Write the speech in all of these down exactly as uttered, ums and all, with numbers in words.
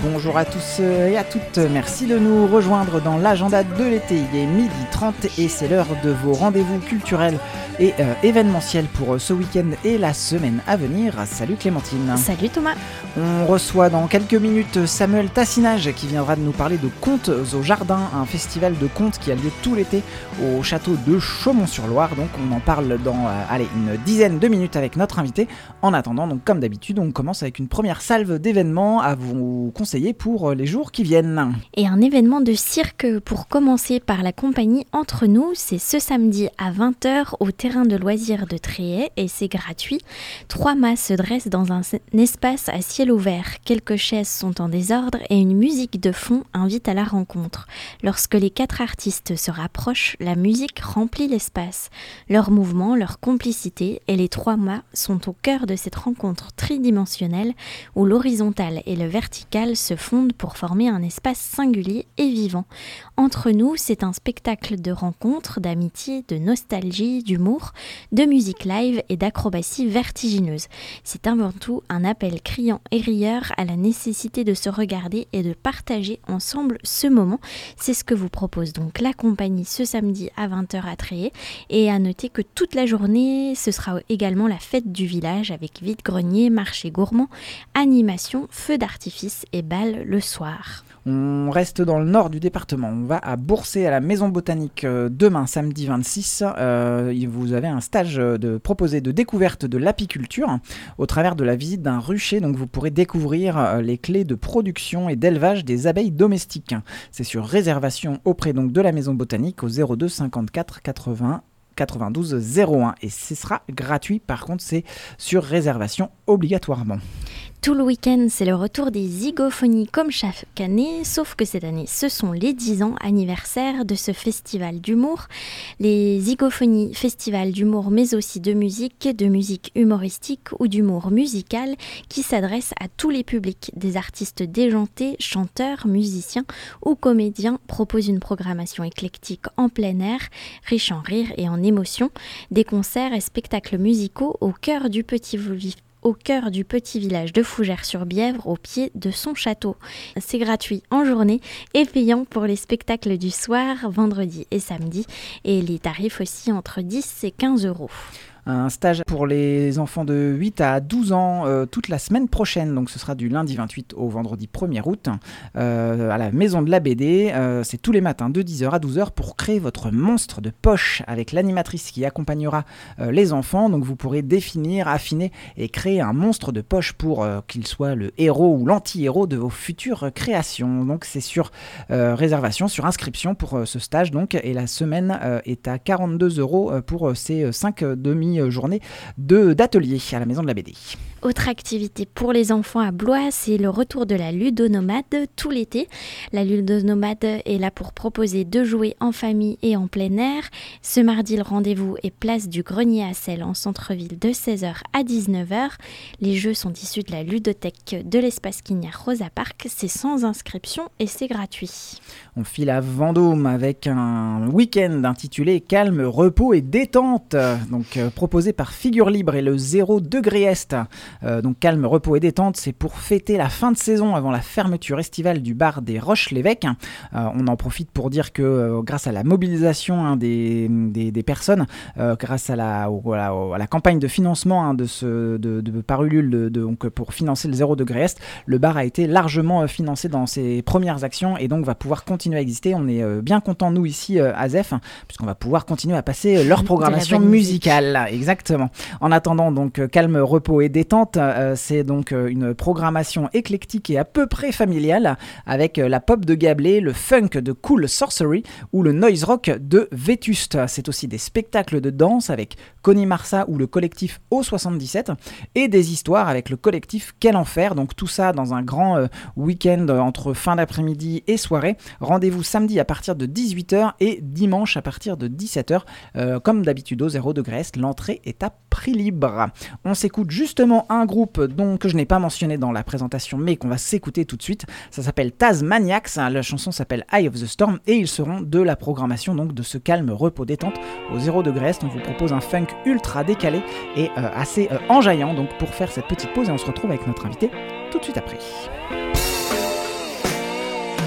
Bonjour à tous et à toutes, merci de nous rejoindre dans l'agenda de l'été. Il est midi trente et c'est l'heure de vos rendez-vous culturels et euh, événementiels pour ce week-end et la semaine à venir. Salut Clémentine. Salut Thomas. On reçoit dans quelques minutes Samuel Tassinage qui viendra de nous parler de Contes au Jardin, un festival de contes qui a lieu tout l'été au château de Chaumont-sur-Loire. Donc on en parle dans euh, allez, une dizaine de minutes avec notre invité. En attendant, donc comme d'habitude, on commence avec une première salve d'événements à vous conseiller pour les jours qui viennent. Et un événement de cirque pour commencer par la compagnie Entre Nous, c'est ce samedi à vingt heures au terrain de loisirs de Tréais et c'est gratuit. Trois mâts se dressent dans un espace à ciel ouvert. Quelques chaises sont en désordre et une musique de fond invite à la rencontre. Lorsque les quatre artistes se rapprochent, la musique remplit l'espace. Leur mouvement, leur complicité et les trois mâts sont au cœur de cette rencontre tridimensionnelle où l'horizontale et le vertical se fondent pour former un espace singulier et vivant. Entre Nous, c'est un spectacle de rencontres, d'amitié, de nostalgie, d'humour, de musique live et d'acrobatie vertigineuse. C'est avant tout un appel criant et rieur à la nécessité de se regarder et de partager ensemble ce moment. C'est ce que vous propose donc la compagnie ce samedi à vingt heures à Tréais. Et à noter que toute la journée, ce sera également la fête du village avec vide-grenier, marché gourmand, animation, feux d'artifice et bal le soir. On reste dans le nord du département, on va à Bourset à la Maison Botanique euh, demain samedi vingt-six. Euh, vous avez un stage de, proposé de découverte de l'apiculture au travers de la visite d'un rucher, donc vous pourrez découvrir euh, les clés de production et d'élevage des abeilles domestiques. C'est sur réservation auprès donc, de la Maison Botanique au zéro deux cinquante-quatre quatre-vingts quatre-vingt-douze zéro un et ce sera gratuit, par contre c'est sur réservation obligatoirement. Tout le week-end, c'est le retour des Zygophonies comme chaque année, sauf que cette année, ce sont les dix ans anniversaire de ce festival d'humour. Les Zygophonies, festival d'humour, mais aussi de musique, de musique humoristique ou d'humour musical qui s'adresse à tous les publics. Des artistes déjantés, chanteurs, musiciens ou comédiens proposent une programmation éclectique en plein air, riche en rire et en émotions, des concerts et spectacles musicaux au cœur du petit village. au cœur du petit village de Fougères-sur-Bièvre, au pied de son château. C'est gratuit en journée et payant pour les spectacles du soir, vendredi et samedi, et les tarifs aussi entre dix et quinze euros. Un stage pour les enfants de huit à douze ans euh, toute la semaine prochaine, donc ce sera du lundi vingt-huit au vendredi premier août euh, à la Maison de la B D. Euh, c'est tous les matins de dix heures à douze heures pour créer votre monstre de poche avec l'animatrice qui accompagnera euh, les enfants. Donc vous pourrez définir, affiner et créer un monstre de poche pour euh, qu'il soit le héros ou l'anti-héros de vos futures créations. Donc c'est sur euh, réservation, sur inscription pour euh, ce stage donc, et la semaine euh, est à quarante-deux euros pour euh, ces cinq demi journée de, d'atelier à la Maison de la B D. Autre activité pour les enfants à Blois, c'est le retour de la ludonomade tout l'été. La ludonomade est là pour proposer de jouer en famille et en plein air. Ce mardi, le rendez-vous est place du Grenier à Sel en centre-ville de seize heures à dix-neuf heures. Les jeux sont issus de la ludothèque de l'espace Quignard Rosa Park. C'est sans inscription et c'est gratuit. On file à Vendôme avec un week-end intitulé Calme, repos et détente. Donc euh, proposé par Figure Libre et le zéro degré Est. Euh, donc calme, repos et détente, c'est pour fêter la fin de saison avant la fermeture estivale du bar des Roches-l'Évêque. Euh, on en profite pour dire que euh, grâce à la mobilisation hein, des, des, des personnes, euh, grâce à la, au, à, la, à la campagne de financement hein, de ce, de, de, par Ulule de, de, donc, pour financer le zéro degré Est, le bar a été largement euh, financé dans ses premières actions et donc va pouvoir continuer à exister. On est euh, bien contents nous ici euh, à Zef, hein, puisqu'on va pouvoir continuer à passer euh, leur programmation musicale. Exactement. En attendant donc euh, calme, repos et détente, Euh, c'est donc euh, une programmation éclectique et à peu près familiale avec euh, la pop de Gablé, le funk de Cool Sorcery ou le noise rock de Vétuste. C'est aussi des spectacles de danse avec Connie Marsa ou le collectif O soixante-dix-sept et des histoires avec le collectif Quel Enfer. Donc tout ça dans un grand euh, week-end entre fin d'après-midi et soirée. Rendez-vous samedi à partir de dix-huit heures et dimanche à partir de dix-sept heures. Euh, comme d'habitude au zéro degré Est, l'entrée est à prix libre. On s'écoute justement un groupe dont, que je n'ai pas mentionné dans la présentation mais qu'on va s'écouter tout de suite. Ça s'appelle Tazmaniacs, la chanson s'appelle Eye of the Storm et ils seront de la programmation donc de ce calme repos détente au zéro degré Est. On vous propose un funk ultra décalé et euh, assez euh, enjaillant donc pour faire cette petite pause et on se retrouve avec notre invité tout de suite après.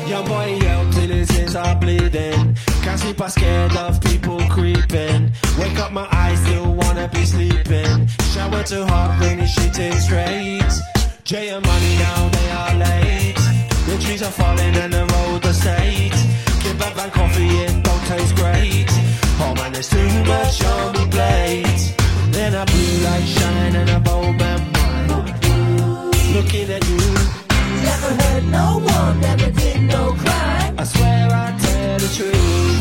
Young boy yelled till his ears are bleeding. Can't sleep, I'm scared of people creeping. Wake up, my eyes still wanna be sleeping. Shower too hot, rainy sheets in straight. Jay and Money now they are late. The trees are falling and the road is straight. Give back that coffee, it don't taste great. Oh man, there's too much on me plate. Then a blue light shine and a bulb and wine. Looking at you. Never hurt no one, never did no crime. I swear I tell the truth.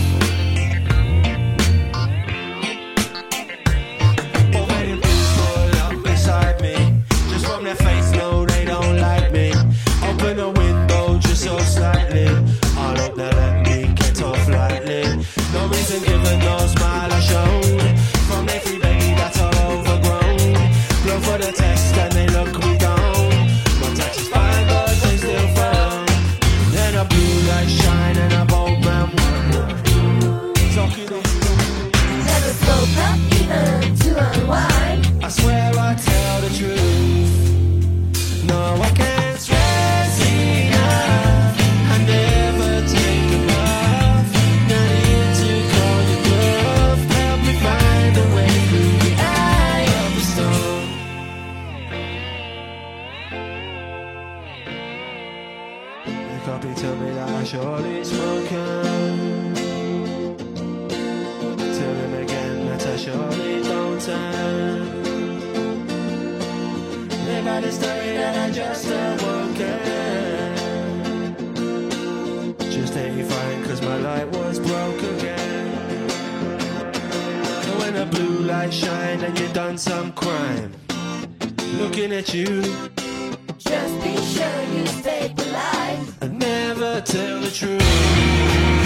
But when you pull up beside me, just from their face, no, they don't like me. Open the window just so slightly. I hope they let me get off lightly. No reason given, no smile I shown. From their free baby, that's all overgrown. Blow for the test and they look me down. My taxi's fine, but they still frown. Then a blue light shine and a bulb man one. Talking to you. Never spoke up even to unwind. I swear I tell the truth. No, I can't stress enough. I never take enough. Not here to call you bluff. Help me find a way through the eye of the storm. The copy tell me that I surely spoken. Tell him again that I surely don't turn. Live out the story that I just awoken. Just ain't fine cause my light was broke again. And when the blue light shine and you done some crime, looking at you, just be sure you stay polite and never tell the truth.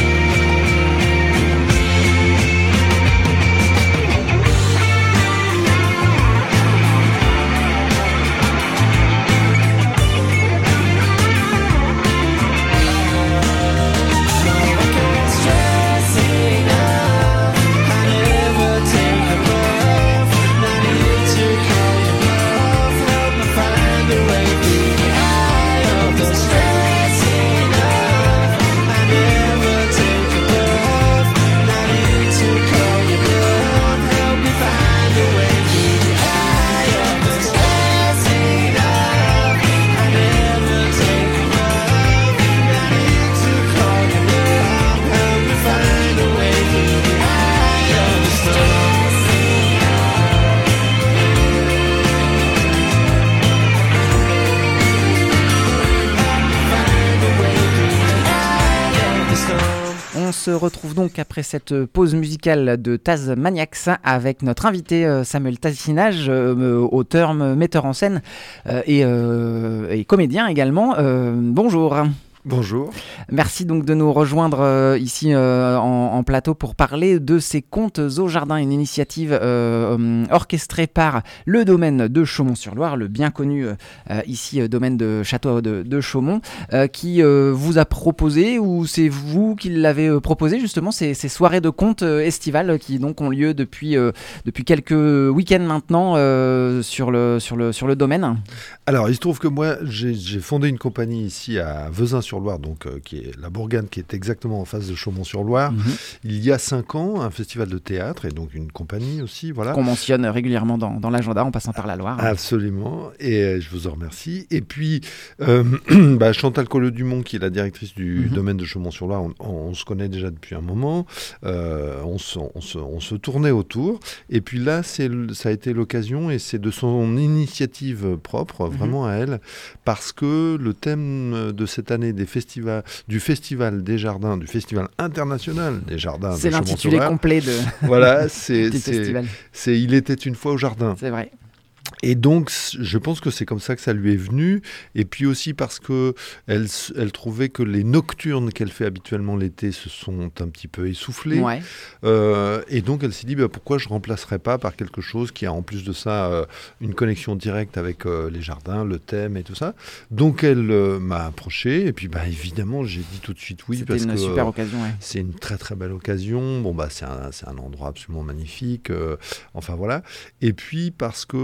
On se retrouve donc après cette pause musicale de Tazmaniacs avec notre invité Samuel Tassinage, euh, auteur, metteur en scène euh, et, euh, et comédien également. Euh, bonjour. Bonjour. Merci donc de nous rejoindre euh, ici euh, en, en plateau pour parler de ces contes au jardin, une initiative euh, euh, orchestrée par le domaine de Chaumont-sur-Loire, le bien connu euh, ici euh, domaine de Château de, de Chaumont, euh, qui euh, vous a proposé, ou c'est vous qui l'avez euh, proposé justement, ces, ces soirées de contes euh, estivales qui donc ont lieu depuis, euh, depuis quelques week-ends maintenant euh, sur, le, sur, le, sur le domaine. Alors il se trouve que moi j'ai, j'ai fondé une compagnie ici à Vezin-sur-Loire, donc euh, qui est la Bourgane, qui est exactement en face de Chaumont-sur-Loire. Mmh. Il y a cinq ans, un festival de théâtre et donc une compagnie aussi, voilà. Qu'on mentionne régulièrement dans, dans l'agenda en passant par la Loire. Absolument, et euh, je vous en remercie. Et puis euh, bah, Chantal Colleux-Dumont, qui est la directrice du mmh. domaine de Chaumont-sur-Loire, on, on, on se connaît déjà depuis un moment. Euh, on, se, on, se, on se tournait autour. Et puis là, c'est, ça a été l'occasion, et c'est de son initiative propre, vraiment mmh. à elle, parce que le thème de cette année des festivals, du Festival des Jardins, du Festival international des Jardins c'est de l'intitulé complet de voilà, c'est, du c'est, festival. C'est Il était une fois au jardin. C'est vrai. Et donc, je pense que c'est comme ça que ça lui est venu. Et puis aussi parce que elle, elle trouvait que les nocturnes qu'elle fait habituellement l'été se sont un petit peu essoufflées. Ouais. Euh, et donc, elle s'est dit, bah, pourquoi je ne remplacerais pas par quelque chose qui a en plus de ça euh, une connexion directe avec euh, les jardins, le thème et tout ça. Donc, elle euh, m'a approché. Et puis, bah, évidemment, j'ai dit tout de suite oui. C'était parce une que, super euh, occasion. Ouais. C'est une très, très belle occasion. Bon, bah, c'est un, c'est un endroit absolument magnifique. Euh, enfin, voilà. Et puis, parce que bah, moi,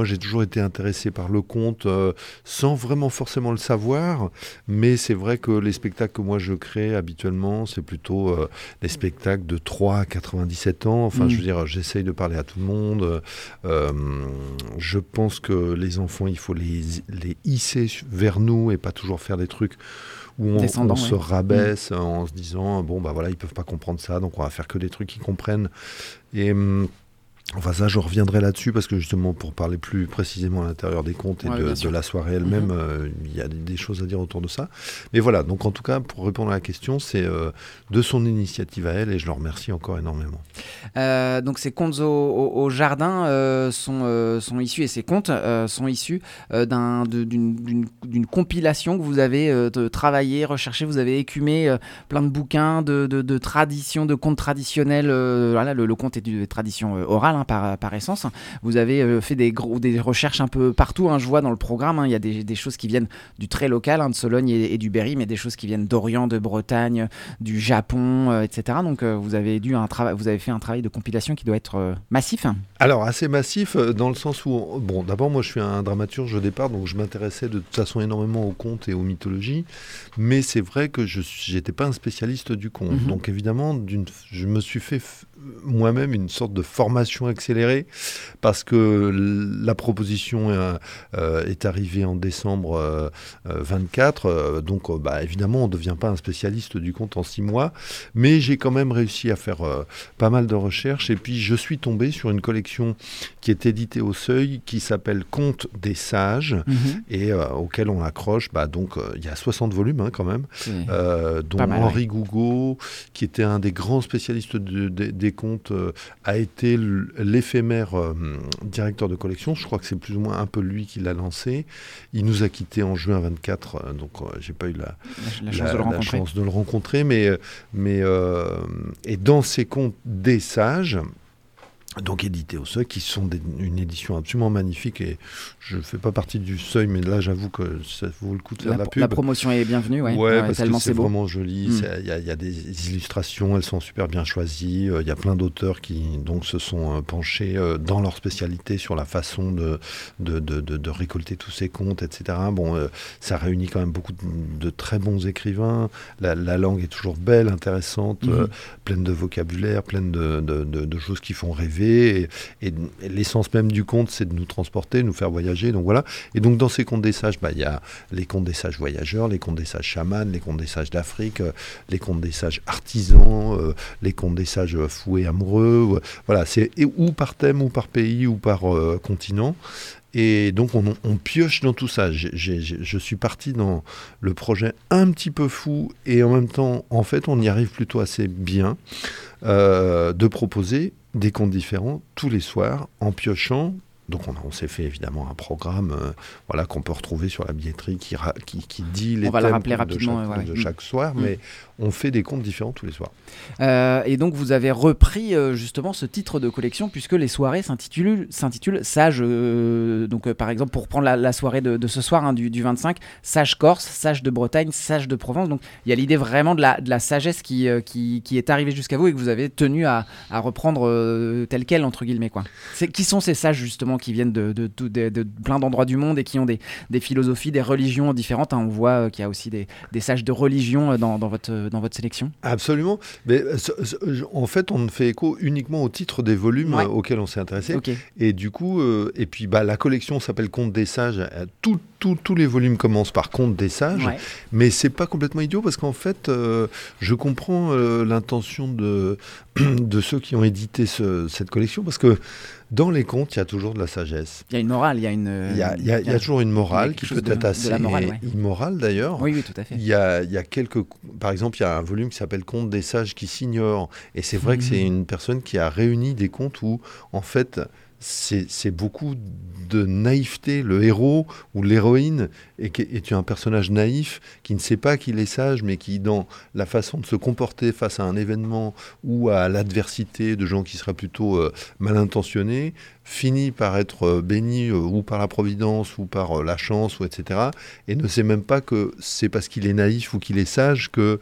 j'ai toujours été intéressé par le conte euh, sans vraiment forcément le savoir, mais c'est vrai que les spectacles que moi je crée habituellement, c'est plutôt euh, les spectacles de trois à quatre-vingt-dix-sept ans. Enfin, mmh. je veux dire, j'essaye de parler à tout le monde. Euh, je pense que les enfants, il faut les, les hisser vers nous et pas toujours faire des trucs où on, on ouais. se rabaisse mmh. en se disant bon bah voilà, ils peuvent pas comprendre ça, donc on va faire que des trucs qu'ils comprennent. Et hum, enfin ça, je reviendrai là-dessus parce que justement pour parler plus précisément à l'intérieur des contes et ouais, de, de la soirée elle-même, il mmh. euh, y a des, des choses à dire autour de ça. Mais voilà, donc en tout cas pour répondre à la question, c'est euh, de son initiative à elle et je le remercie encore énormément. Euh, donc ces contes au, au, au jardin euh, sont, euh, sont issus, et ces contes euh, sont issus euh, d'un, de, d'une, d'une, d'une compilation que vous avez euh, travaillé, recherché, vous avez écumé euh, plein de bouquins, de, de, de traditions, de contes traditionnels. Euh, voilà, le, le conte est une tradition euh, orale hein, par, par essence. Vous avez euh, fait des, gros, des recherches un peu partout, hein, je vois dans le programme, hein, il y a des, des choses qui viennent du très local, hein, de Sologne et, et du Berry, mais des choses qui viennent d'Orient, de Bretagne, du Japon, euh, et cetera. Donc euh, vous avez dû un travail, vous avez fait un travail de compilation qui doit être euh, massif. Alors assez massif euh, dans le sens où, bon, d'abord moi je suis un dramaturge au départ, donc je m'intéressais de toute façon énormément aux contes et aux mythologies, mais c'est vrai que je n'étais pas un spécialiste du conte. Mm-hmm. Donc évidemment, d'une, je me suis fait f- moi-même une sorte de formation accélérée parce que la proposition euh, euh, est arrivée en décembre euh, euh, vingt-quatre, euh, donc euh, bah, évidemment on ne devient pas un spécialiste du conte en six mois, mais j'ai quand même réussi à faire euh, pas mal de recherches et puis je suis tombé sur une collection qui est éditée au Seuil qui s'appelle Contes des sages mmh. et euh, auquel on accroche, bah, donc il euh, y a soixante volumes hein, quand même, mmh. euh, dont mal, Henri ouais. Gougaud, qui était un des grands spécialistes de, de, des contes, euh, a été l'éphémère euh, directeur de collection. Je crois que c'est plus ou moins un peu lui qui l'a lancé. Il nous a quittés en juin vingt-quatre, euh, donc euh, j'ai pas eu la, la, la, la, chance, de la chance de le rencontrer. Mais, mais euh, et dans ces contes des sages, donc édités au Seuil, qui sont des, une édition absolument magnifique, et je ne fais pas partie du Seuil, mais là j'avoue que ça vaut le coup de faire la, la pub. La promotion est bienvenue, ouais, ouais, ouais parce tellement que c'est, c'est beau. Vraiment joli, il mm. y, y a des illustrations, elles sont super bien choisies, il euh, y a plein d'auteurs qui donc, se sont euh, penchés euh, dans leur spécialité sur la façon de, de, de, de, de récolter tous ces contes, et cetera. Bon, euh, ça réunit quand même beaucoup de, de très bons écrivains, la, la langue est toujours belle, intéressante, mm. euh, pleine de vocabulaire, pleine de, de, de, de choses qui font rêver. Et, et, et l'essence même du conte, c'est de nous transporter, nous faire voyager. Donc voilà. Et donc dans ces contes des sages, bah, y a les contes des sages voyageurs, les contes des sages chamans, les contes des sages d'Afrique, euh, les contes des sages artisans, euh, les contes des sages fous et amoureux. Euh, voilà, c'est et, ou par thème, ou par pays, ou par euh, continent. Et donc on, on pioche dans tout ça. J'ai, j'ai, je suis parti dans le projet un petit peu fou et en même temps, en fait, on y arrive plutôt assez bien euh, de proposer des contes différents tous les soirs en piochant. Donc on, on s'est fait évidemment un programme euh, voilà, qu'on peut retrouver sur la billetterie qui, ra- qui, qui dit les on va thèmes le rappeler de, rapidement, chaque, ouais. de chaque soir, mmh. mais on fait des contes différents tous les soirs. Euh, et donc vous avez repris euh, justement ce titre de collection puisque les soirées s'intitulent, s'intitulent Sages. Euh, donc euh, par exemple pour prendre la, la soirée de, de ce soir hein, du, du vingt-cinq, Sages Corse, Sages de Bretagne, Sages de Provence. Donc il y a l'idée vraiment de la, de la sagesse qui, euh, qui, qui est arrivée jusqu'à vous et que vous avez tenu à, à reprendre euh, tel quel entre guillemets quoi. C'est, qui sont ces sages justement qui viennent de, de, de, de, de plein d'endroits du monde et qui ont des, des philosophies, des religions différentes hein. On voit euh, qu'il y a aussi des, des sages de religion euh, dans, dans, votre, dans votre sélection. Absolument. Mais en fait, on ne fait écho uniquement au titre des volumes ouais. auxquels on s'est intéressé. Okay. Et du coup, euh, et puis bah, la collection s'appelle Contes des sages. Tout, tout, tous les volumes commencent par Contes des sages. Ouais. Mais c'est pas complètement idiot parce qu'en fait, euh, je comprends euh, l'intention de, de ceux qui ont édité ce, cette collection parce que dans les contes, il y a toujours de la sagesse. Il y a une morale, il y a une. Il y a, il y a, il y a toujours une morale qui peut de, être assez morale, ouais. immorale d'ailleurs. Oui, oui, tout à fait. Il y a, il y a quelques, par exemple, il y a un volume qui s'appelle Contes des sages qui s'ignorent, et c'est vrai mmh. que c'est une personne qui a réuni des contes où, en fait, c'est, c'est beaucoup de naïveté. Le héros ou l'héroïne est, est un personnage naïf qui ne sait pas qu'il est sage, mais qui, dans la façon de se comporter face à un événement ou à l'adversité de gens qui seraient plutôt euh, mal intentionnés, finit par être euh, béni euh, ou par la providence ou par euh, la chance, ou et cetera, et ne sait même pas que c'est parce qu'il est naïf ou qu'il est sage que,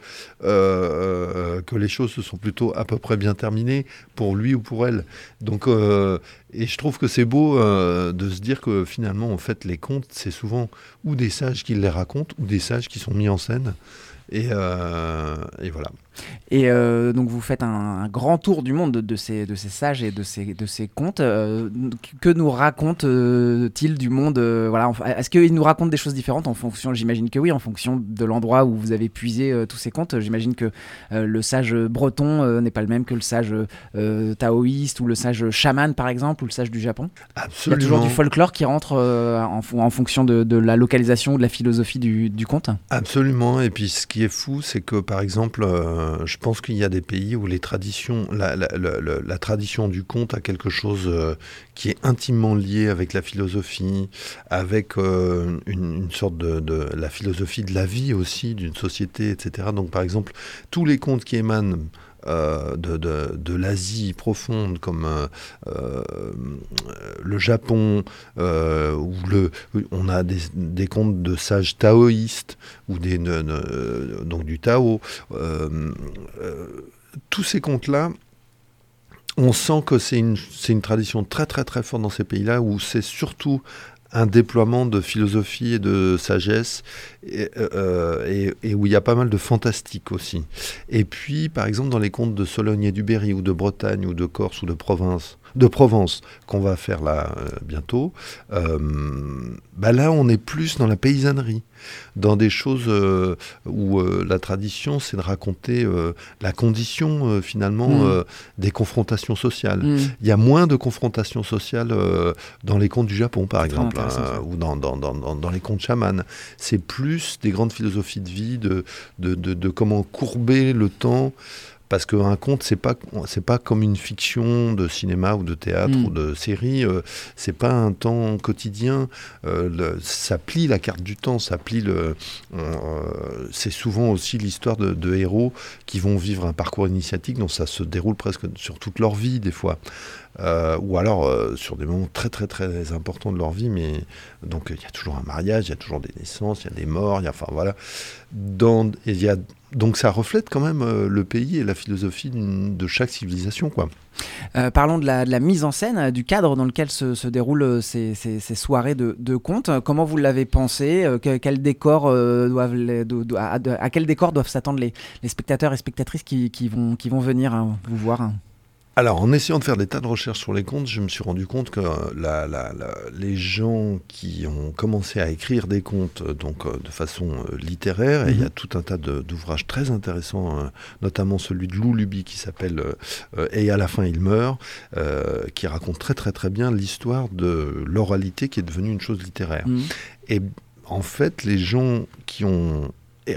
euh, que les choses se sont plutôt à peu près bien terminées pour lui ou pour elle. Donc, euh, et je trouve que c'est beau euh, de se dire que finalement, en fait, les contes, c'est souvent ou des sages qui les racontent, ou des sages qui sont mis en scène. Et, euh, et voilà. Et euh, donc vous faites un, un grand tour du monde de, de, ces, de ces sages et de ces, de ces contes. Euh, que nous racontent-ils du monde euh, voilà, est-ce qu'ils nous racontent des choses différentes en fonction, j'imagine que oui, en fonction de l'endroit où vous avez puisé euh, tous ces contes. J'imagine que euh, le sage breton euh, n'est pas le même que le sage euh, taoïste ou le sage chaman par exemple, ou le sage du Japon. Absolument. Il y a toujours du folklore qui rentre euh, en, en fonction de, de la localisation ou de la philosophie du, du conte. Absolument. Et puis ce qui est fou, c'est que par exemple... Euh, je pense qu'il y a des pays où les traditions, la, la, la, la, la tradition du conte a quelque chose euh, qui est intimement lié avec la philosophie, avec euh, une, une sorte de, de la philosophie de la vie aussi, d'une société, et cetera. Donc par exemple, tous les contes qui émanent Euh, de, de, de l'Asie profonde, comme euh, euh, le Japon, euh, où le, on a des, des contes de sages taoïstes, ou des, de, de, donc du Tao. Euh, euh, tous ces contes-là, on sent que c'est une, c'est une tradition très très très forte dans ces pays-là, où c'est surtout un déploiement de philosophie et de sagesse, et, euh, et, et où il y a pas mal de fantastique aussi. Et puis, par exemple, dans les contes de Sologne et du Berry, ou de Bretagne, ou de Corse, ou de Provence, de Provence qu'on va faire là euh, bientôt, euh, bah là, on est plus dans la paysannerie, dans des choses euh, où euh, la tradition, c'est de raconter euh, la condition, euh, finalement, mmh. euh, des confrontations sociales. Mmh. Il y a moins de confrontations sociales euh, dans les contes du Japon, par exemple, hein, ou dans, dans, dans, dans, dans les contes chamans. C'est plus des grandes philosophies de vie, de, de, de, de comment courber le temps. Parce qu'un conte, c'est pas, c'est pas comme une fiction de cinéma ou de théâtre mmh. ou de série. Euh, c'est pas un temps quotidien. Euh, le, ça plie la carte du temps. Ça plie le. Euh, c'est souvent aussi l'histoire de, de héros qui vont vivre un parcours initiatique dont ça se déroule presque sur toute leur vie des fois. Euh, ou alors euh, sur des moments très très très importants de leur vie, mais donc il y a toujours un mariage, il y a toujours des naissances, il y a des morts, il y a, enfin voilà. Dans, et il y a, donc ça reflète quand même euh, le pays et la philosophie de chaque civilisation, quoi. Euh, parlons de la, de la mise en scène, du cadre dans lequel se, se déroulent ces, ces, ces soirées de, de contes. Comment vous l'avez pensé? euh, que, quel décor, euh, doivent les, do, do, à, à quel décor doivent s'attendre les, les spectateurs et spectatrices qui, qui, vont, qui vont venir hein, vous voir hein. Alors, en essayant de faire des tas de recherches sur les contes, je me suis rendu compte que la, la, la, les gens qui ont commencé à écrire des contes donc, euh, de façon euh, littéraire, mmh. et il y a tout un tas de, d'ouvrages très intéressants, euh, notamment celui de Lou Luby qui s'appelle euh, « Et à la fin, il meurt euh, », qui raconte très très très bien l'histoire de l'oralité qui est devenue une chose littéraire. Mmh. Et en fait, les gens qui ont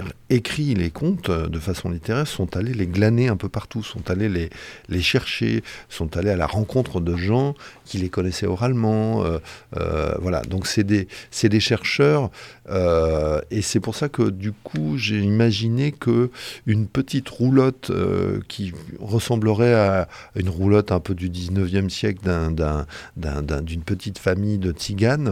écrit les contes de façon littéraire sont allés les glaner un peu partout, sont allés les, les chercher, sont allés à la rencontre de gens qui les connaissaient oralement. Euh, euh, voilà, donc c'est des, c'est des chercheurs euh, et c'est pour ça que du coup j'ai imaginé qu'une petite roulotte euh, qui ressemblerait à une roulotte un peu du dix-neuvième siècle d'un, d'un, d'un, d'un, d'une petite famille de tziganes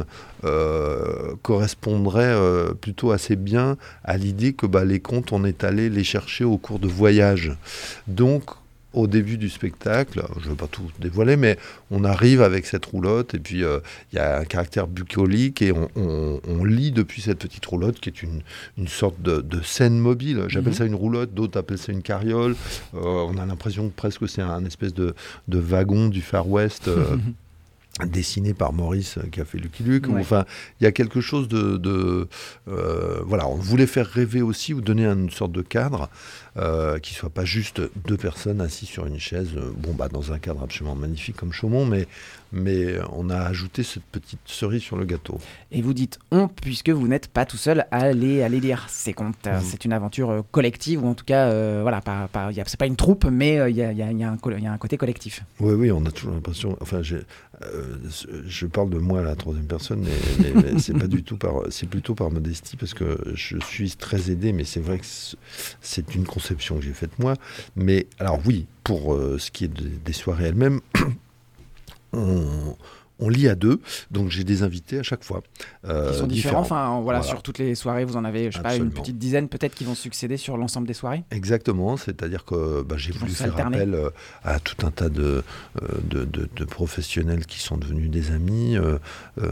euh, correspondrait euh, plutôt assez bien à l'idée que bah, les contes, on est allé les chercher au cours de voyages. Donc, au début du spectacle, je ne veux pas tout dévoiler, mais on arrive avec cette roulotte, et puis il euh, y a un caractère bucolique, et on, on, on lit depuis cette petite roulotte, qui est une, une sorte de, de scène mobile. J'appelle mmh. ça une roulotte, d'autres appellent ça une carriole. Euh, on a l'impression que presque c'est un espèce de, de wagon du Far West, euh, dessiné par Maurice qui a fait Lucky Luke. Ouais. Enfin, il y a quelque chose de... de euh, voilà, on voulait faire rêver aussi, ou donner une sorte de cadre euh, qui ne soit pas juste deux personnes assises sur une chaise, euh, bon, bah, dans un cadre absolument magnifique comme Chaumont, mais, mais on a ajouté cette petite cerise sur le gâteau. Et vous dites « on » puisque vous n'êtes pas tout seul à aller, à aller lire ces contes. Mmh. C'est une aventure euh, collective, ou en tout cas, euh, voilà, pas, pas, y a, c'est pas une troupe, mais il euh, y, a, y, a, y, a un, y a un côté collectif. Oui, oui, on a toujours l'impression... Enfin, j'ai, euh, je parle de moi à la troisième personne, mais, mais, mais c'est pas du tout par... C'est plutôt par modestie, parce que je suis très aidé, mais c'est vrai que c'est une conception que j'ai faite moi. Mais, alors oui, pour euh, ce qui est de, des soirées elles-mêmes, on... on lit à deux, donc j'ai des invités à chaque fois. Euh, qui sont différents, enfin voilà, voilà, sur toutes les soirées, vous en avez, je sais Absolument. pas, une petite dizaine peut-être qui vont succéder sur l'ensemble des soirées. Exactement, c'est-à-dire que bah, j'ai qui voulu faire appel euh, à tout un tas de, euh, de, de, de professionnels qui sont devenus des amis euh, euh,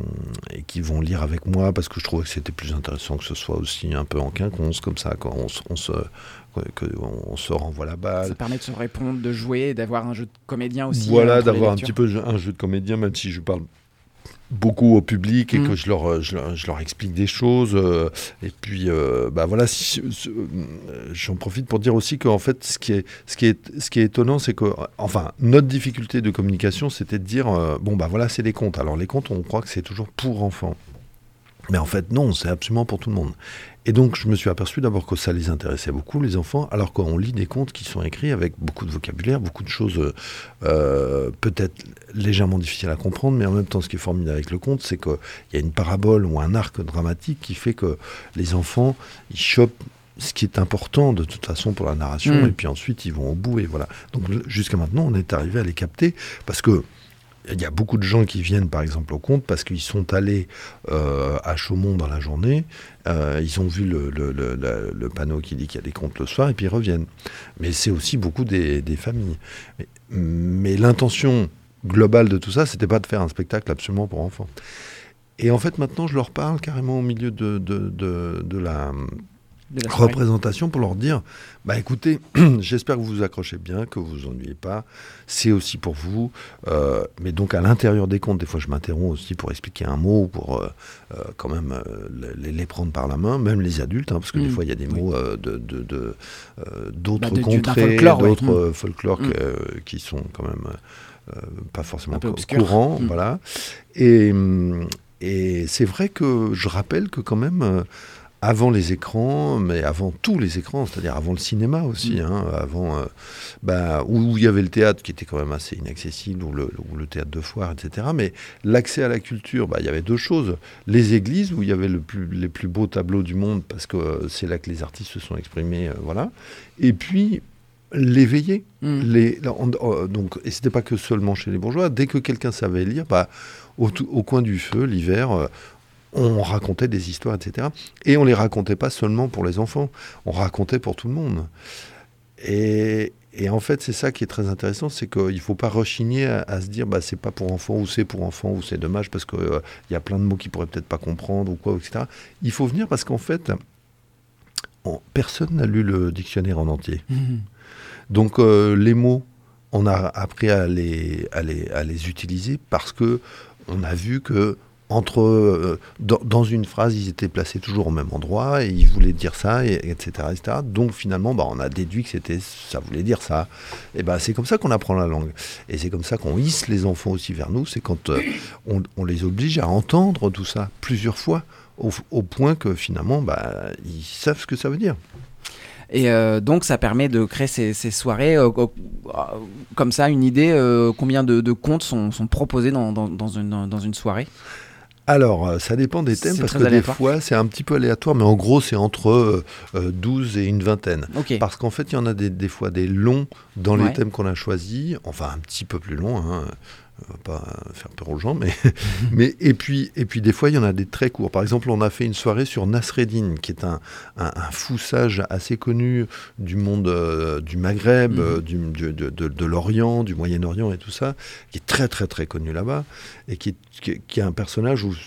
et qui vont lire avec moi parce que je trouvais que c'était plus intéressant que ce soit aussi un peu en quinconce comme ça, quand on, on se... qu'on se renvoie la balle. Ça permet de se répondre, de jouer, d'avoir un jeu de comédien aussi. Voilà, d'avoir un petit peu un jeu de comédien, même si je parle beaucoup au public et mmh. que je leur, je, leur, je leur explique des choses. Euh, et puis, euh, bah voilà, si, si, j'en profite pour dire aussi qu'en fait, ce qui est, ce qui est, ce qui est étonnant, c'est que, enfin, notre difficulté de communication, c'était de dire, euh, bon, bah voilà, c'est les contes. Alors, les contes, on croit que c'est toujours pour enfants. Mais en fait, non, c'est absolument pour tout le monde. Et donc, je me suis aperçu d'abord que ça les intéressait beaucoup, les enfants, alors qu'on lit des contes qui sont écrits avec beaucoup de vocabulaire, beaucoup de choses euh, peut-être légèrement difficiles à comprendre, mais en même temps, ce qui est formidable avec le conte, c'est qu'il y a une parabole ou un arc dramatique qui fait que les enfants, ils chopent ce qui est important de toute façon pour la narration, mmh. et puis ensuite, ils vont au bout, et voilà. Donc, jusqu'à maintenant, on est arrivé à les capter, parce que il y a beaucoup de gens qui viennent, par exemple, au conte parce qu'ils sont allés euh, à Chaumont dans la journée, euh, ils ont vu le, le, le, le, le panneau qui dit qu'il y a des contes le soir, et puis ils reviennent. Mais c'est aussi beaucoup des, des familles. Mais, mais l'intention globale de tout ça, c'était pas de faire un spectacle absolument pour enfants. Et en fait, maintenant, je leur parle carrément au milieu de, de, de, de la... de la représentation pour leur dire, bah écoutez, j'espère que vous vous accrochez bien, que vous vous ennuyez pas, c'est aussi pour vous, euh, mais donc à l'intérieur des contes, des fois je m'interromps aussi pour expliquer un mot, pour euh, euh, quand même euh, les, les prendre par la main, même les adultes, hein, parce que mmh. des fois il y a des mots euh, de, de, de, euh, d'autres bah, contrées, d'autres oui. euh, folklores mmh. euh, qui sont quand même euh, pas forcément co- courants, mmh. voilà. Et, et c'est vrai que je rappelle que quand même... Euh, avant les écrans, mais avant tous les écrans, c'est-à-dire avant le cinéma aussi, mmh. hein, avant, euh, bah, où il y avait le théâtre qui était quand même assez inaccessible, ou le, ou le théâtre de foire, et cetera. Mais l'accès à la culture, bah, il y avait deux choses. Les églises, où il y avait le plus, les plus beaux tableaux du monde, parce que euh, c'est là que les artistes se sont exprimés, euh, voilà. Et puis... l'éveiller. Mmh. Les, on, on, donc, et c'était pas que seulement chez les bourgeois. Dès que quelqu'un savait lire, bah, au, au coin du feu, l'hiver... Euh, on racontait des histoires, et cetera. Et on ne les racontait pas seulement pour les enfants, on racontait pour tout le monde. Et, et en fait, c'est ça qui est très intéressant, c'est qu'il ne faut pas rechigner à, à se dire bah, c'est pas pour enfants, ou c'est pour enfants, ou c'est dommage, parce qu'il euh, y a plein de mots qu'ils ne pourraient peut-être pas comprendre, ou quoi, et cetera. Il faut venir parce qu'en fait, on, personne n'a lu le dictionnaire en entier. Mmh. Donc, euh, les mots, on a appris à les, à les, à les utiliser parce qu'on a vu que Entre, euh, dans, dans une phrase, ils étaient placés toujours au même endroit et ils voulaient dire ça, et, etc., et cetera. Donc finalement, bah, on a déduit que c'était, ça voulait dire ça. Et bah, c'est comme ça qu'on apprend la langue. Et c'est comme ça qu'on hisse les enfants aussi vers nous. C'est quand euh, on, on les oblige à entendre tout ça plusieurs fois, au, au point que finalement, bah, ils savent ce que ça veut dire. Et euh, donc, ça permet de créer ces, ces soirées. Euh, euh, comme ça, une idée, euh, combien de, de contes sont, sont proposés dans, dans, dans, une, dans une soirée ? Alors, ça dépend des thèmes, c'est parce que aléatoire. Des fois, c'est un petit peu aléatoire, mais en gros, c'est entre euh, douze et une vingtaine. Okay. Parce qu'en fait, il y en a des, des fois des longs dans ouais. les thèmes qu'on a choisis, enfin un petit peu plus longs, hein. On va pas faire peur aux gens, mais, mais et, puis, et puis des fois, il y en a des très courts. Par exemple, on a fait une soirée sur Nasreddin, qui est un, un, un fou sage assez connu du monde euh, du Maghreb, mmh. euh, du, du, de, de, de l'Orient, du Moyen-Orient et tout ça, qui est très, très, très connu là-bas, et qui, qui, qui est un personnage où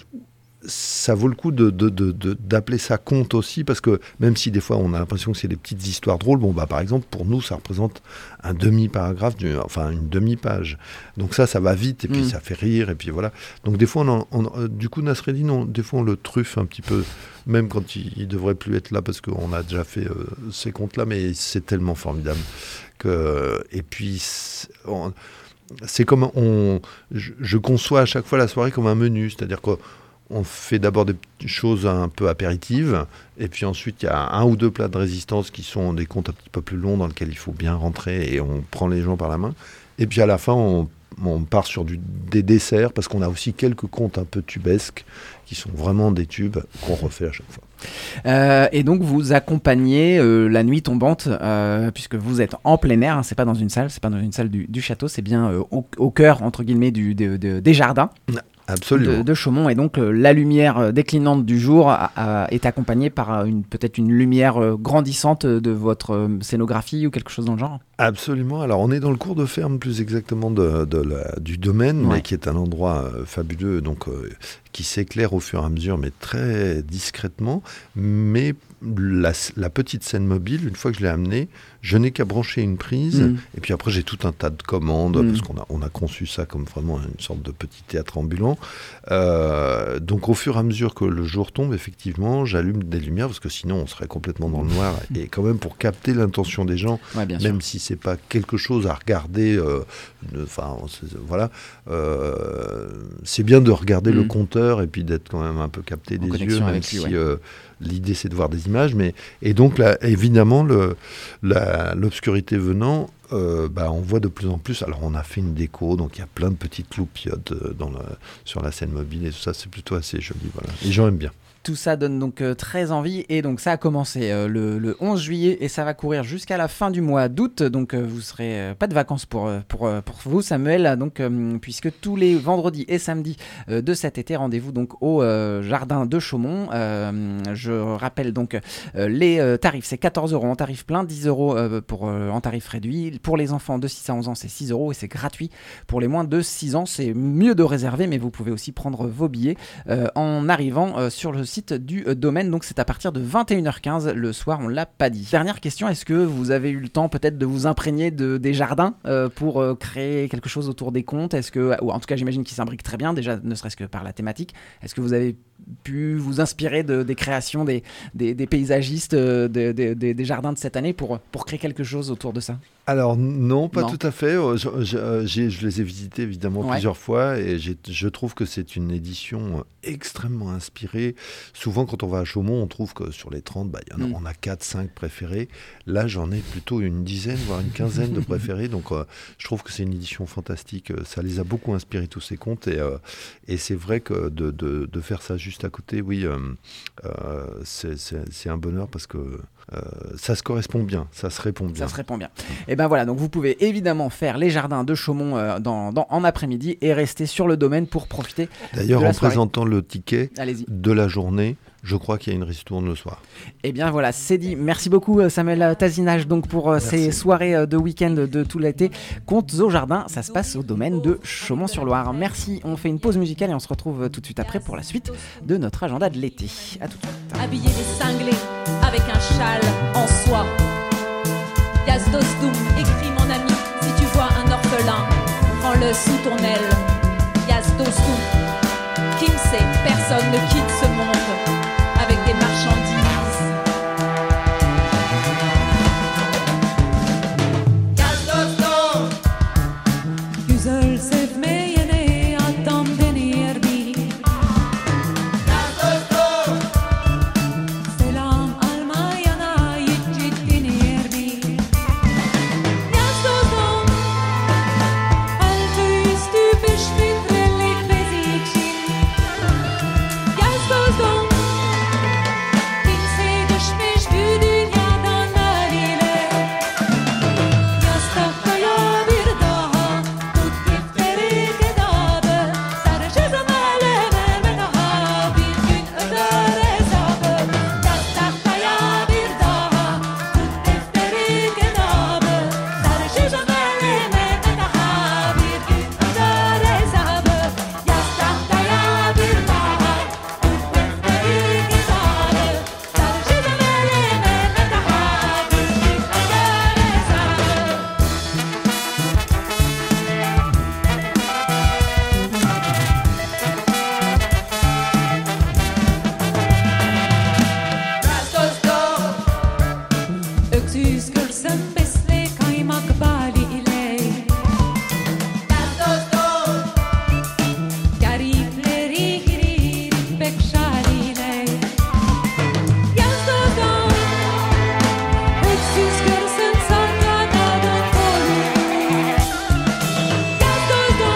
ça vaut le coup de, de, de, de, d'appeler ça conte aussi, parce que même si des fois on a l'impression que c'est des petites histoires drôles, bon bah par exemple pour nous ça représente un demi-paragraphe, du, enfin une demi-page. Donc ça, ça va vite et puis mmh. ça fait rire et puis voilà. Donc des fois, on en, on, euh, du coup Nasreddin, on, des fois on le truffe un petit peu, même quand il, il devrait plus être là parce qu'on a déjà fait euh, ces contes-là, mais c'est tellement formidable que et puis c'est, on, c'est comme on, je, je conçois à chaque fois la soirée comme un menu, c'est-à-dire que on fait d'abord des choses un peu apéritives, et puis ensuite il y a un ou deux plats de résistance qui sont des contes un petit peu plus longs dans lesquels il faut bien rentrer et on prend les gens par la main. Et puis à la fin, on on part sur du, des desserts, parce qu'on a aussi quelques contes un peu tubesques, qui sont vraiment des tubes qu'on refait à chaque fois. Euh, et donc vous accompagnez euh, la nuit tombante, euh, puisque vous êtes en plein air, hein, c'est pas dans une salle, c'est pas dans une salle du, du château, c'est bien euh, au, au cœur entre guillemets du, de, de, des jardins. Absolument. De, de Chaumont, et donc euh, la lumière euh, déclinante du jour a, a, est accompagnée par une, peut-être une lumière euh, grandissante de votre euh, scénographie ou quelque chose dans le genre. Absolument. Alors, on est dans le cours de ferme, plus exactement de, de la, du domaine, ouais. mais qui est un endroit euh, fabuleux, donc euh, qui s'éclaire au fur et à mesure, mais très discrètement. Mais la, la petite scène mobile, une fois que je l'ai amenée, je n'ai qu'à brancher une prise, mmh. et puis après j'ai tout un tas de commandes, mmh. parce qu'on a, on a conçu ça comme vraiment une sorte de petit théâtre ambulant. Euh, donc au fur et à mesure que le jour tombe, effectivement, j'allume des lumières, parce que sinon on serait complètement dans le noir, et quand même pour capter l'intention des gens, ouais, bien même sûr. si c'est pas quelque chose à regarder, enfin euh, voilà, euh, c'est bien de regarder mmh. le compteur, et puis d'être quand même un peu capté en des yeux, même avec si lui, ouais. euh, l'idée c'est de voir des images, mais et donc là, évidemment le, la, l'obscurité venant, euh, bah, on voit de plus en plus. Alors on a fait une déco, donc il y a plein de petites loupiottes dans la, sur la scène mobile et tout ça, c'est plutôt assez joli. Voilà. Les gens aiment bien. Tout ça donne donc euh, très envie, et donc ça a commencé euh, le, le onze juillet et ça va courir jusqu'à la fin du mois d'août, donc euh, vous serez euh, pas de vacances pour, euh, pour, euh, pour vous Samuel, donc, euh, puisque tous les vendredis et samedis euh, de cet été, rendez-vous donc au euh, jardin de Chaumont. Euh, je rappelle donc euh, les euh, tarifs, c'est quatorze euros en tarif plein, dix euros euh, pour, euh, en tarif réduit. Pour les enfants de six à onze ans, c'est six euros et c'est gratuit. Pour les moins de six ans, c'est mieux de réserver, mais vous pouvez aussi prendre vos billets euh, en arrivant euh, sur le site du euh, domaine, donc c'est à partir de vingt et une heures quinze le soir, on l'a pas dit. Dernière question, est-ce que vous avez eu le temps peut-être de vous imprégner de, des jardins euh, pour euh, créer quelque chose autour des contes? Est-ce que, ou en tout cas j'imagine qu'ils s'imbriquent très bien, déjà ne serait-ce que par la thématique. Est-ce que vous avez pu vous inspirer de, des créations des, des, des paysagistes euh, de, de, de, des jardins de cette année pour, pour créer quelque chose autour de ça? Alors non, pas non. tout à fait. Je, je, j'ai, je les ai visités évidemment ouais. plusieurs fois, et j'ai, je trouve que c'est une édition extrêmement inspirée. Souvent quand on va à Chaumont, on trouve que sur les trente, bah, y en a, mm. on a quatre cinq préférés. Là j'en ai plutôt une dizaine, voire une quinzaine de préférés. Donc euh, je trouve que c'est une édition fantastique. Ça les a beaucoup inspirés, tous ces contes. Et, euh, et c'est vrai que de, de, de faire ça juste à côté, oui, euh, euh, c'est, c'est, c'est un bonheur, parce que Euh, ça se correspond bien, ça se répond bien. Ça se répond bien. Et ben voilà, donc vous pouvez évidemment faire les jardins de Chaumont euh, dans, dans, en après-midi et rester sur le domaine pour profiter. D'ailleurs, de la en soirée. présentant le ticket Allez-y. de la journée, je crois qu'il y a une ristourne le soir. Et bien voilà, c'est dit. Merci beaucoup Samuel Tazinage donc pour euh, ces soirées de week-end de tout l'été. Contes au jardin, ça se passe au domaine de Chaumont-sur-Loire. Merci, on fait une pause musicale et on se retrouve tout de suite après pour la suite de notre agenda de l'été. À tout de suite. Habillé des cinglés avec un châle en soie. Yazdosdoum, écrit mon ami, si tu vois un orphelin, prends-le sous ton aile. Yazdosdoum, qui me sait, personne ne quitte ce monde avec des marchandises. Yazdosdoum, güzel sevmeyene adam denir mi? Yazdosdoum, selam almayana yiğit denir mi? Yazdosdoum, altı üstü beş metrelik bezikçin. Yazdosdoum, kimse düşmüş bu dünyadan haliyle. Yaz tahtaya bir daha, tut defteri kitabı. Sarıcı zamale Mehmet Ağa bir gün öder hesabı. Yaz tahtaya bir daha, tut defteri kitabı. Sarıcı zamale Mehmet Ağa bir gün öder hesabı. Yaz tahtaya bir daha, tut defteri kitabı. Sarıcı zamale Mehmet Ağa bir gün öder hesabı. Yazdosdoum, öksüz görsem besle kaymak bali ile. Yazdosdoum, garipleri girir ipek şaliyle. Yazdosdoum, öksüz görsem sarkadadan korur. Yazdosdoum,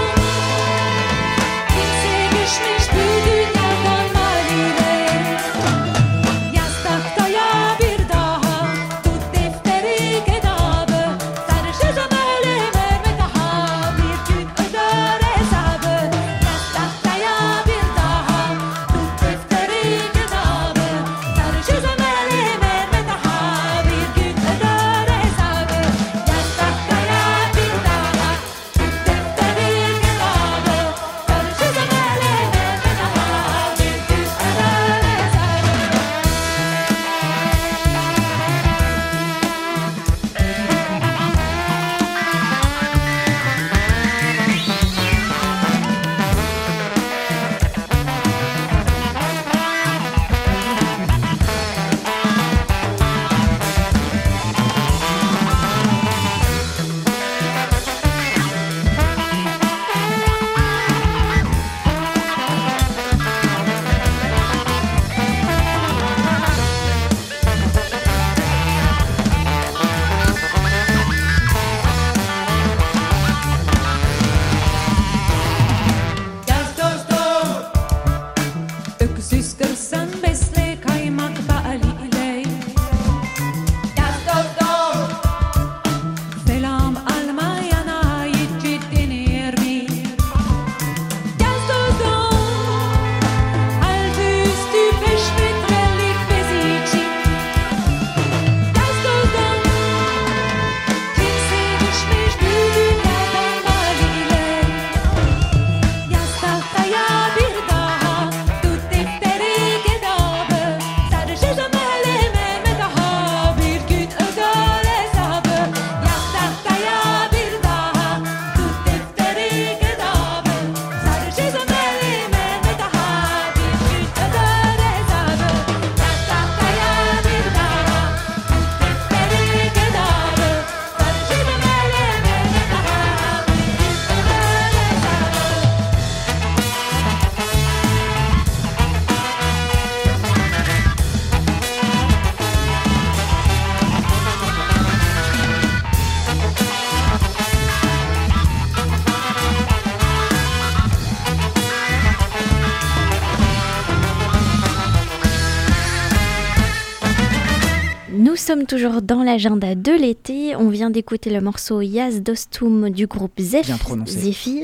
sommes toujours dans l'agenda de l'été. On vient d'écouter le morceau Yas Dostum du groupe Zef- Zéphyr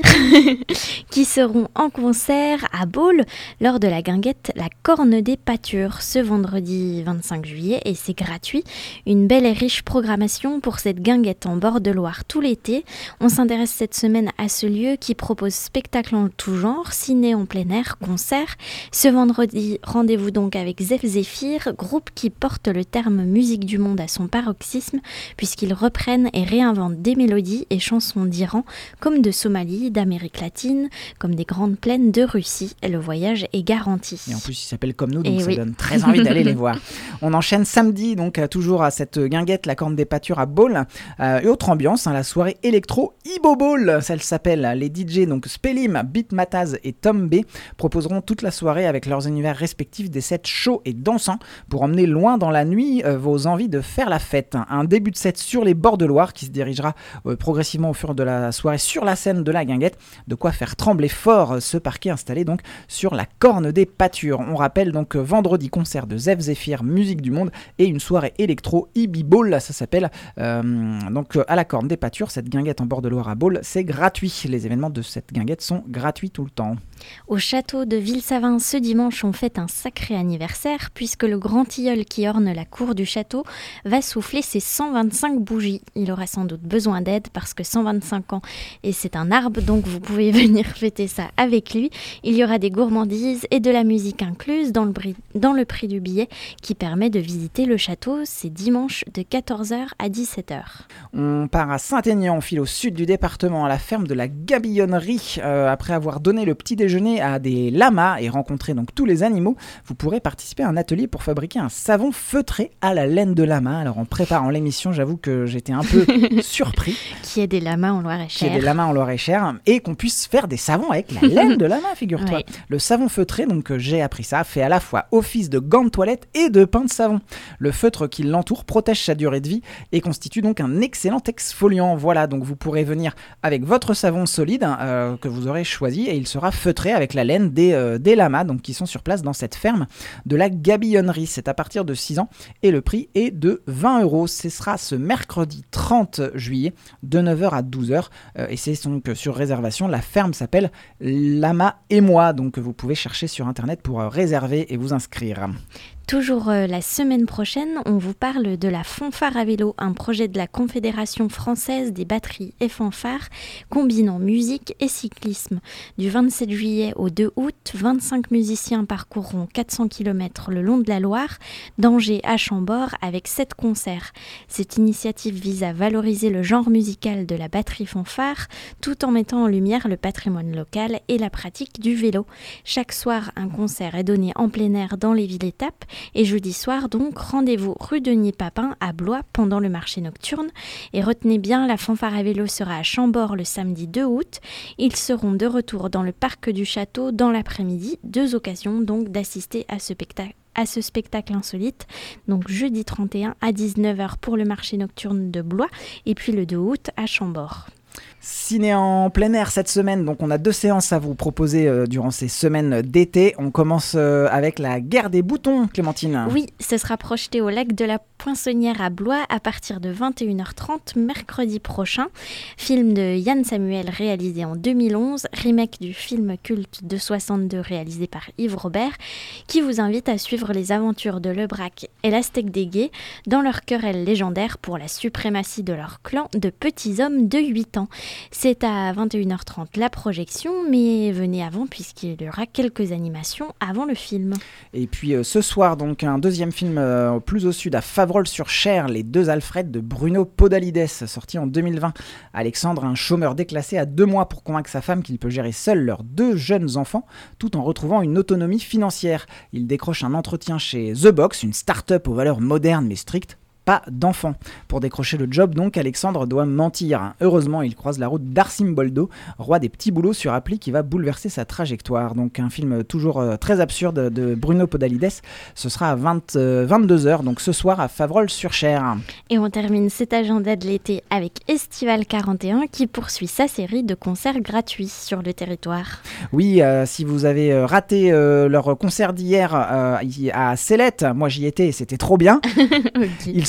qui seront en concert à Baule lors de la guinguette La Corne des Pâtures ce vendredi vingt-cinq juillet et c'est gratuit. Une belle et riche programmation pour cette guinguette en bord de Loire tout l'été. On s'intéresse cette semaine à ce lieu qui propose spectacles en tout genre, ciné en plein air, concerts. Ce vendredi, rendez-vous donc avec Zef Zéphyr, groupe qui porte le terme musique du monde à son paroxysme puisqu'ils reprennent et réinventent des mélodies et chansons d'Iran comme de Somalie, d'Amérique latine, comme des grandes plaines de Russie et le voyage est garanti. Et en plus ils s'appellent comme nous donc et ça oui. donne très envie d'aller les voir. On enchaîne samedi donc toujours à cette guinguette La Corne des Pâtures à Baule euh, et autre ambiance, hein, la soirée électro Ibo Ball, ça s'appelle. Les D J donc Spelim, Beat Mataz et Tom B proposeront toute la soirée avec leurs univers respectifs des sets chauds et dansants pour emmener loin dans la nuit euh, vos envies de faire la fête. Un début de set sur les bords de Loire qui se dirigera euh, progressivement au fur de la soirée sur la scène de la guinguette, de quoi faire trembler fort ce parquet installé donc sur la Corne des Pâtures. On rappelle donc euh, vendredi concert de Zef Zéphyr, musique du monde et une soirée électro Ibi Ball, ça s'appelle euh, donc euh, à la Corne des Pâtures, cette guinguette en bord de Loire à Baule, c'est gratuit. Les événements de cette guinguette sont gratuits tout le temps. Au château de Villesavin, ce dimanche, on fête un sacré anniversaire puisque le grand tilleul qui orne la cour du château va souffler ses cent vingt-cinq bougies. Il aura sans doute besoin d'aide parce que cent vingt-cinq ans et c'est un arbre, donc vous pouvez venir fêter ça avec lui. Il y aura des gourmandises et de la musique incluse dans le, bri- dans le prix du billet qui permet de visiter le château. C'est dimanche de quatorze heures à dix-sept heures. On part à Saint-Aignan, on file au sud du département, à la ferme de la Gabillonnerie. Euh, après avoir donné le petit déjeuner à des lamas et rencontré donc tous les animaux, vous pourrez participer à un atelier pour fabriquer un savon feutré à la laine de lama. Alors en préparant l'émission, j'avoue que j'étais un peu surpris. Qu'il y ait des lamas en Loir-et-Cher. Qu'il y ait des lamas en Loir-et-Cher et qu'on puisse faire des savons avec la laine de lama, figure-toi. Ouais. Le savon feutré, donc euh, j'ai appris ça, fait à la fois office de gant de toilette et de pain de savon. Le feutre qui l'entoure protège sa durée de vie et constitue donc un excellent exfoliant. Voilà, donc vous pourrez venir avec votre savon solide euh, que vous aurez choisi et il sera feutré avec la laine des, euh, des lamas donc, qui sont sur place dans cette ferme de la Gabillonnerie. C'est à partir de six ans et le prix est de vingt euros. Ce sera ce mercredi trente juillet de neuf heures à douze heures euh, et c'est donc sur réservation. La ferme s'appelle Lama et moi, donc vous pouvez chercher sur internet pour euh, réserver et vous inscrire. Toujours euh, la semaine prochaine, on vous parle de la fanfare à vélo, un projet de la Confédération française des batteries et fanfares combinant musique et cyclisme. Du vingt-sept juillet au deux août, vingt-cinq musiciens parcourront quatre cents kilomètres le long de la Loire, d'Angers à Chambord avec sept concerts. Cette initiative vise à valoriser le genre musical de la batterie fanfare tout en mettant en lumière le patrimoine local et la pratique du vélo. Chaque soir, un concert est donné en plein air dans les villes-étapes. Et jeudi soir, donc, rendez-vous rue Denis-Papin à Blois pendant le marché nocturne. Et retenez bien, la fanfare à vélo sera à Chambord le samedi deux août. Ils seront de retour dans le parc du château dans l'après-midi. Deux occasions donc d'assister à ce spectacle. à ce spectacle insolite, donc jeudi trente et un à dix-neuf heures pour le marché nocturne de Blois et puis le deux août à Chambord. Ciné en plein air cette semaine, donc on a deux séances à vous proposer euh, durant ces semaines d'été. On commence euh, avec La Guerre des boutons, Clémentine. Oui, ce sera projeté au lac de la Poinçonnière à Blois à partir de vingt et une heures trente mercredi prochain. Film de Yann Samuel réalisé en deux mille onze, remake du film culte de soixante-deux réalisé par Yves Robert, qui vous invite à suivre les aventures de Lebrac et l'Aztèque des Guets dans leur querelle légendaire pour la suprématie de leur clan de petits hommes de huit ans. C'est à vingt et une heures trente la projection, mais venez avant puisqu'il y aura quelques animations avant le film. Et puis euh, ce soir, donc un deuxième film euh, plus au sud à Favrolles-sur-Cher, Les deux Alfred de Bruno Podalides, sorti en deux mille vingt. Alexandre, un chômeur déclassé, a deux mois pour convaincre sa femme qu'il peut gérer seul leurs deux jeunes enfants, tout en retrouvant une autonomie financière. Il décroche un entretien chez The Box, une start-up aux valeurs modernes mais strictes. Pas d'enfant. Pour décrocher le job, donc, Alexandre doit mentir. Heureusement, il croise la route d'Arsim Boldo, roi des petits boulots sur appli qui va bouleverser sa trajectoire. Donc un film toujours euh, très absurde de Bruno Podalides. Ce sera à vingt, euh, vingt-deux heures, donc ce soir à Favrolles-sur-Cher. Et on termine cet agenda de l'été avec Estival quarante et un qui poursuit sa série de concerts gratuits sur le territoire. Oui, euh, si vous avez euh, raté euh, leur concert d'hier euh, à Célette, moi j'y étais et c'était trop bien. Okay. Ils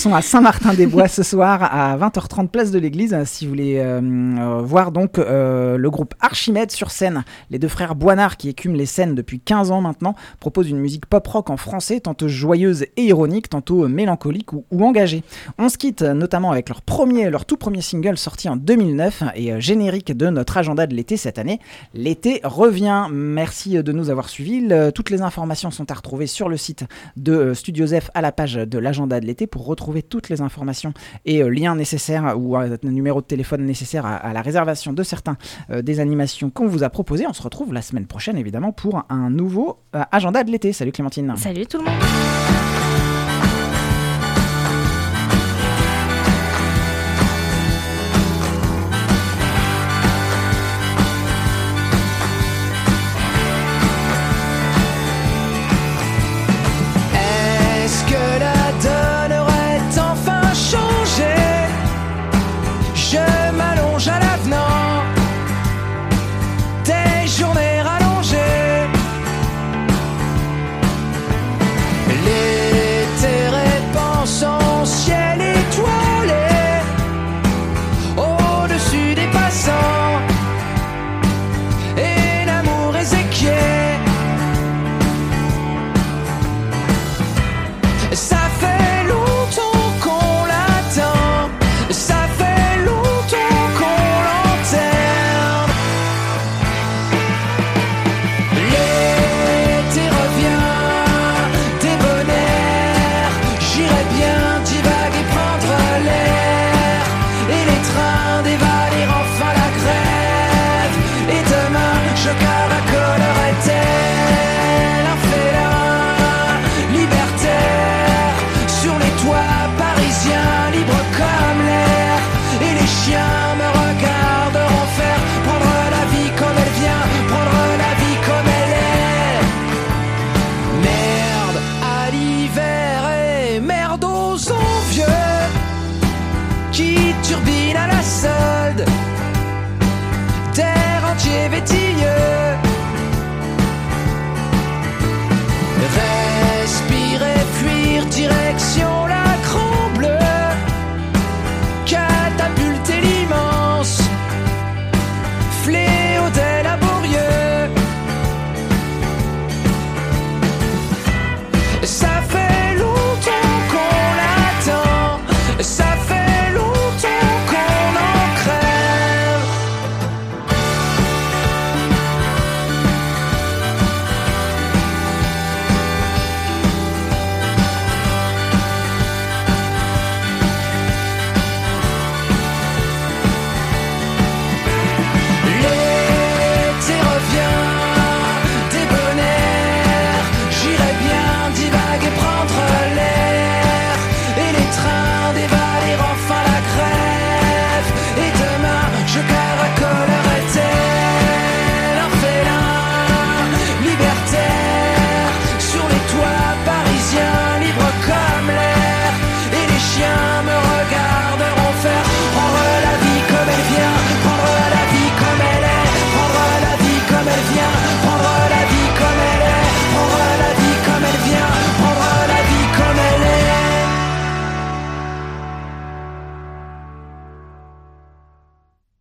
sont à Saint-Martin-des-Bois ce soir à vingt heures trente place de l'église. Si vous voulez euh, euh, voir donc euh, le groupe Archimède sur scène, les deux frères Boinard qui écument les scènes depuis quinze ans maintenant proposent une musique pop-rock en français, tantôt joyeuse et ironique, tantôt mélancolique ou, ou engagée. On se quitte notamment avec leur, premier, leur tout premier single sorti en deux mille neuf et euh, générique de notre agenda de l'été cette année. L'été revient. Merci de nous avoir suivis. Le, toutes les informations sont à retrouver sur le site de euh, Studio Zef à la page de l'agenda de l'été pour retrouver toutes les informations et euh, liens nécessaires ou un euh, numéro de téléphone nécessaire à, à la réservation de certains euh, des animations qu'on vous a proposées. On se retrouve la semaine prochaine évidemment pour un nouveau euh, agenda de l'été. Salut Clémentine. Salut tout le monde.